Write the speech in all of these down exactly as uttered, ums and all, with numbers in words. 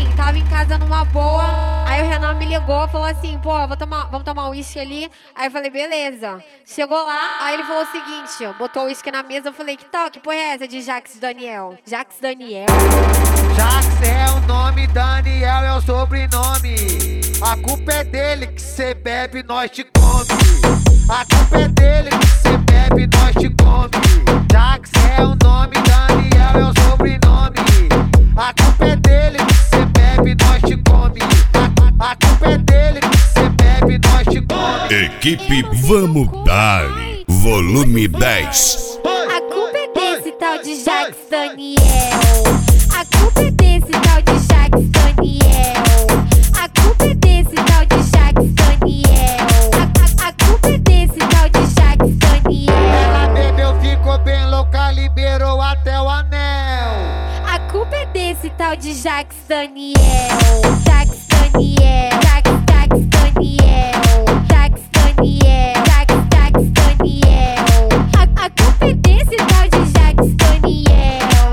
tava em casa numa boa. Aí o Renan me ligou, falou assim, pô, vou tomar, vamos tomar um uísque ali. Aí eu falei, beleza. Chegou lá, aí ele falou o seguinte, botou o uísque na mesa, eu falei, que tal, que porra é essa de Jax Daniel? Jax Daniel? Jax é o nome, Daniel é o sobrenome. A culpa é dele que cê bebe, nós te come. A culpa é dele que cê bebe, nós te come. Jax é o nome, Daniel é o sobrenome. A culpa é dele que cê bebe, nós te come. A, a culpa é dele que cê bebe, nós te come. Equipe Vamos Dar, volume dez. A culpa é desse tal de Jax Daniel. A culpa é desse tal de Jax Daniel. A culpa é desse tal de Jax Daniel. A, a, a culpa é desse tal de Jax Daniel. Ela bebeu, ficou bem louca, liberou até o anel. A culpa é desse tal de Jax Daniel. Jax Daniel. Jax, Jax Daniel. Jax Daniel. Jax, Jax Daniel. A, a culpa é desse tal de Jax Daniel.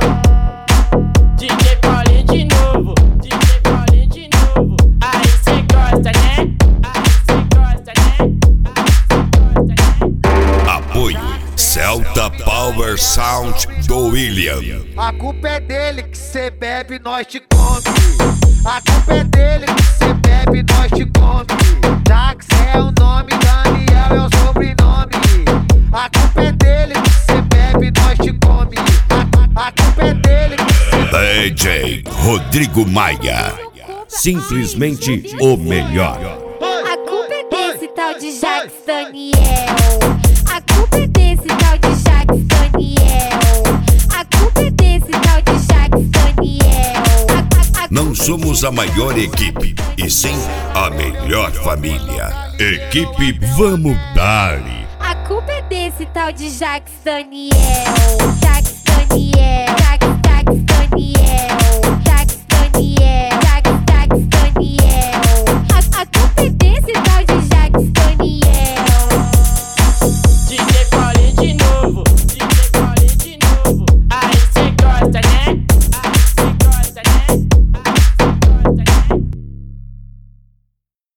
D J Paulinho de novo, D J Paulinho de novo. Aí cê gosta, né? Aí cê gosta, né? Aí cê gosta, né? Apoio Celta Power Sound do William. A culpa é dele que cê bebe, nós te come. A culpa é dele que cê bebe, nós te come. Jax é o nome, Daniel é o sobrenome. A culpa é dele que cê bebe, nós te come. A, a, a culpa é dele que cê D J Rodrigo Maia, simplesmente o melhor. A culpa é desse tal de Jax Daniel. A culpa é desse tal de Jax Daniel. A culpa é desse tal de Jax Daniel. A, a, a Não somos a maior equipe, e sim a melhor família. Equipe Vamos Dar. A culpa é desse tal de Jax Daniel. Jax Daniel. Jax, Jax Daniel.